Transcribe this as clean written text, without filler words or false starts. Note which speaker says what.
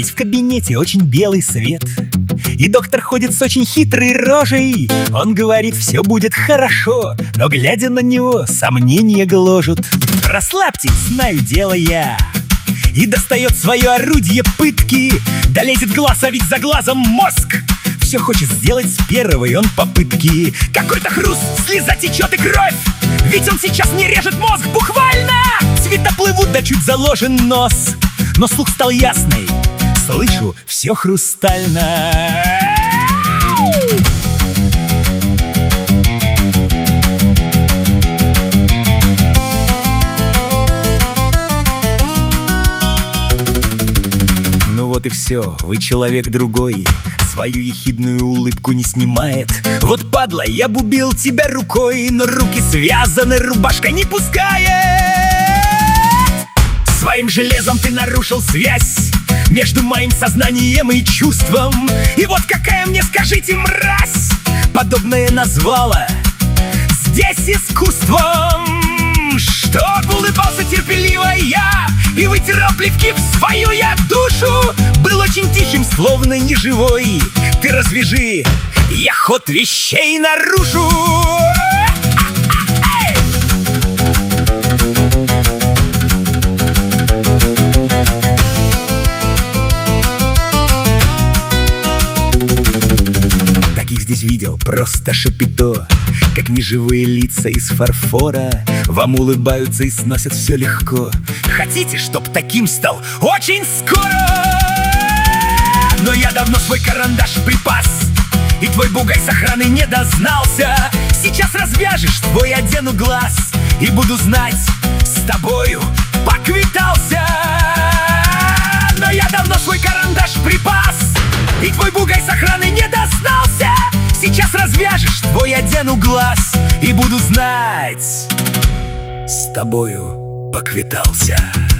Speaker 1: Здесь в кабинете очень белый свет, и доктор ходит с очень хитрой рожей. Он говорит, все будет хорошо, но, глядя на него, сомнения гложут. Расслабьтесь, знаю дело я. И достает свое орудие пытки. Да лезет глаз, а ведь за глазом мозг. Все хочет сделать с первой он попытки. Какой-то хруст, слеза течет и кровь. Ведь он сейчас не режет мозг буквально. Цвета плывут, да чуть заложен нос. Но слух стал ясный, слышу все хрустально. Ну вот и все, вы человек другой. Свою ехидную улыбку не снимает. Вот падла, я б убил тебя рукой, но руки связаны, рубашка не пускает. Своим железом ты нарушил связь между моим сознанием и чувством. И вот какая мне, скажите, мразь подобное назвала здесь искусством. Чтоб улыбался терпеливо я и вытирал плевки в свою я душу. Был очень тихим, словно неживой. Ты развяжи, я ход вещей нарушу. Таких здесь видел просто шапито, как неживые лица из фарфора. Вам улыбаются и сносят все легко. Хотите, чтоб таким стал очень скоро? Но я давно свой карандаш припас, и твой бугай с охраны не дознался. Сейчас развяжешь, твой одену глаз, и буду знать, с тобою поквитался. Но я давно свой карандаш припас, и твой бугай с охраны не дознался. Сейчас развяжешь, твой одену глаз, и буду знать, с тобою поквитался.